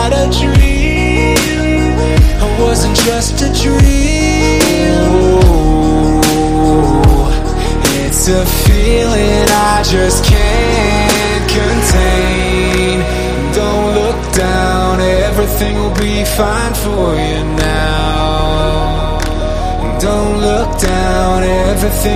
had a dream, I wasn't just a dream. Ooh, it's a feeling I just can't contain. Don't look down, everything will be fine for you now. Don't look down, everything